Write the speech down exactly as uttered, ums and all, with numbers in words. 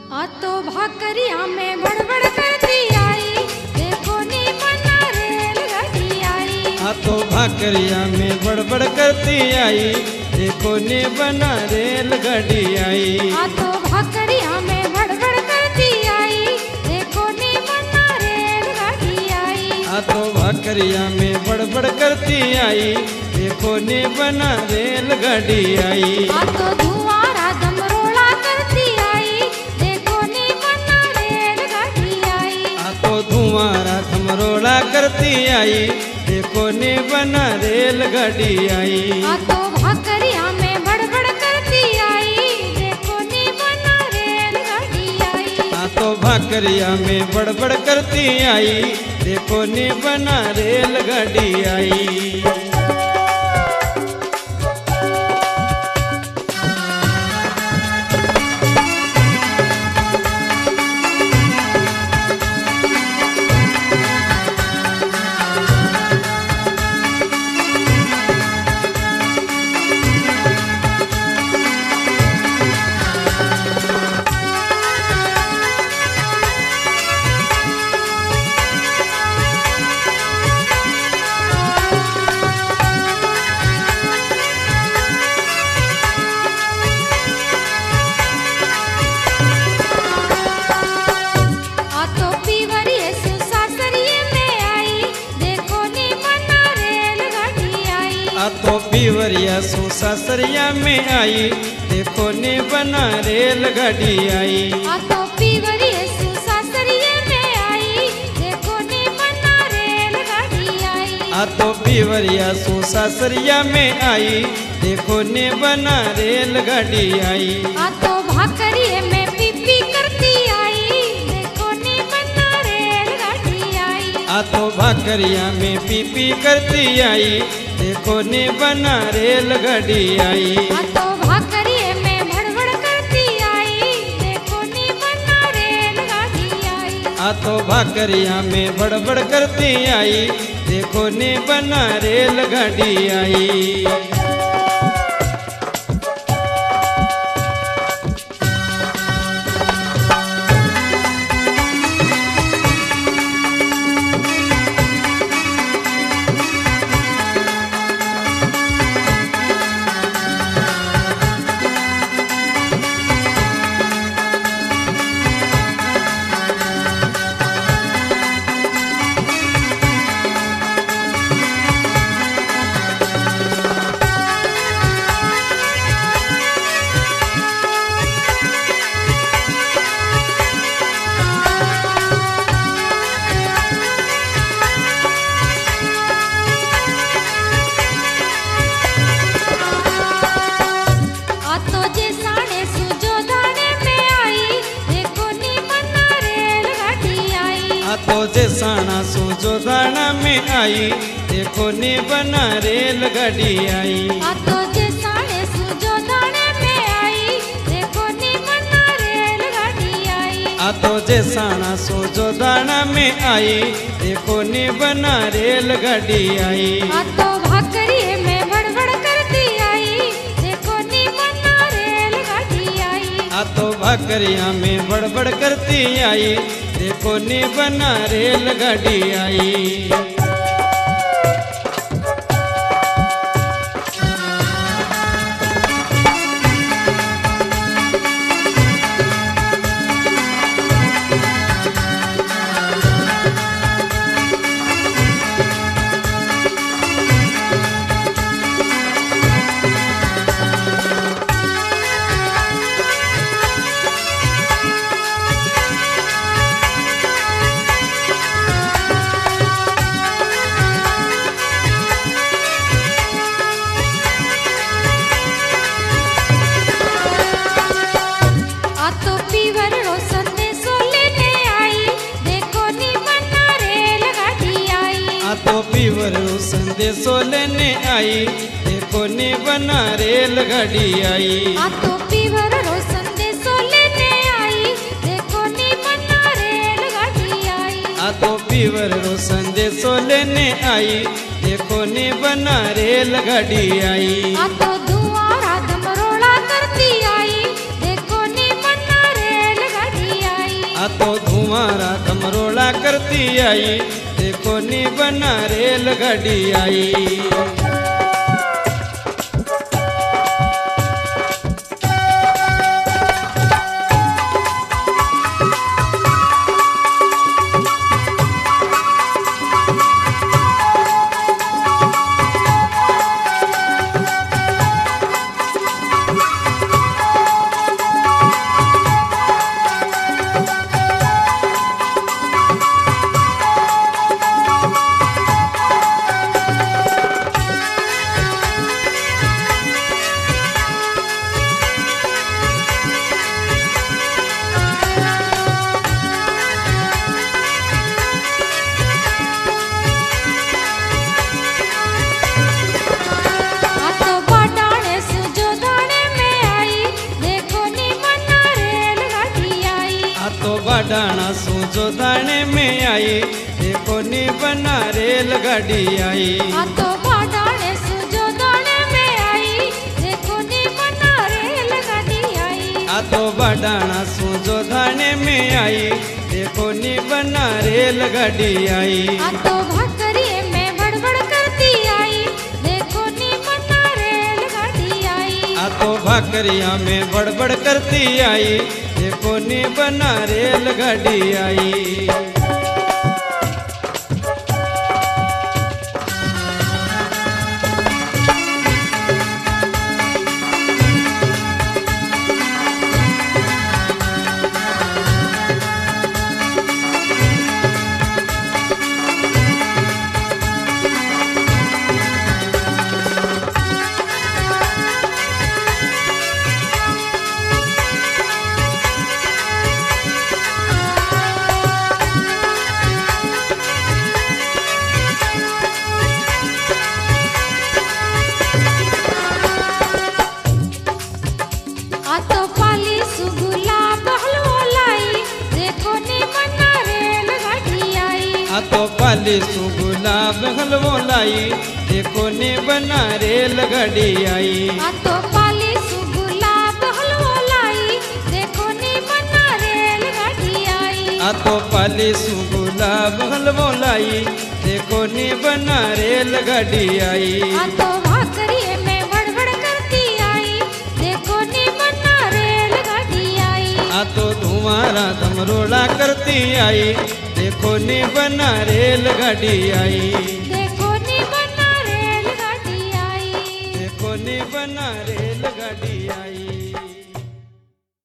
आ तो भाकरिया में बड़बड़ करती आई, देखो नी बना रेलगाड़ी आई। आ तो भाकरिया में बड़बड़ करती आई, देखो नी बना रेलगाड़ी आई। आ तो भाकरिया में बड़बड़ करती आई, देखो नी बना रेलगाड़ी आई। आ तो भाकरिया में बड़बड़ करती आई, देखो नी बना रेलगाड़ी आई। आ तो धुआरा धमरोड़ा करती आई, देखो नी बना रेलगाड़ी आई। आ तो धुआरा धमरोड़ा करती आई, देखो नी बना रेलगाड़ी आई। आ तो भाकरिया में बड़बड़ करती आई, देखो नी बना रेलगाड़ी आई। आ तो भाकरिया में बड़बड़ करती आई, देखो नी बना रेलगाड़ी आई। आ तो पीवरिया सो सासरिया में आई, देखो ने बना रेलगाड़ी आई। आ तो पीवरिया सो सासरिया में आई, देखो ने बना रेलगाड़ी आई। आ तो पीवरिया सो सासरिया में आई, देखो ने बना रेलगाड़ी आई। आ तो भाकरिया में पीपी करती आई, देखो ने बना रेलगाड़ी आई। आ तो भाकरिया में पीपी करती आई, देखो ने बना रेलगाड़ी आई। आ तो भाकरिया में भड़बड़ करती आई, देखो ने बना रेलगाड़ी आई। आ तो भाकरिया में बड़बड़ करती आई, देखो ने बना रेलगाड़ी आई। तो जैसाना सोजो दाना में आई, देखो ने बना रेलगाड़ी आई। आ तो जैसाने सोजो दाने में आई, देखो ने बना रेलगाड़ी आई। आ तो जैसाना सोजो दाना में आई, देखो ने बना रेलगाड़ी आई। आ तो भाकरिया में बड़बड़ करती आई, देखो ने बना रेलगाड़ी आई। आ तो भाकरिया में बड़बड़ करती आई, देखो ने बना रेलगाड़ी आई। तो पीवर संदेशो लेने आई, देखो ने बना रेलगाड़ी आई। आ तो पीवर संदेशो लेने आई, देखो ने बना रेलगाड़ी आई। आ तो पीवर संदेशो लेने आई, देखो ने बना रेलगाड़ी आई। आ तो धुआरा धमरोड़ा करती आई, देखो ने बना रेलगाड़ी आ तो धुआरा कमरोला करती आई, देखो नी बना रेलगाड़ी आई। बाडाना सूझो दाने में आई, देखो नी बना रेलगाड़ी आई। आ तो बाडाने सूझो दाने में आई, देखो नी बना रेलगाड़ी आई। आ तो बाडाना सूझो दाने में आई, देखो नी बना रेलगाड़ी आई। आ तो भाकरिए में बड़बड़ करती आई, देखो नी बना रेलगाड़ी आई। आ तो भाकरिया में बड़बड़ करती आई, देखो नी बना रेलगाड़ी आई। आ तो पाली सुगुलाब हलवो लाई, देखो नी बना रेलगाड़ी आई। आ तो पाली सुगुलाब हलवो लाई, देखो नी बना रेलगाड़ी आई। आ तो पाली सुगुलाब हलवो लाई, देखो नी बना रेलगाड़ी आई। आ तो पाली सुगुलाब हलवो लाई, देखो नी बना रेलगाड़ी आई। आ तो भाकरिए में बड़बड़ करती आई, देखो नी बना रेलगाड़ी आई। आ तो धुआरा कमरोला करती आई, देखो नी बना रेलगाड़ी आई। देखो नी बना रेलगाड़ी आई। देखो नी बना रेलगाड़ी आई।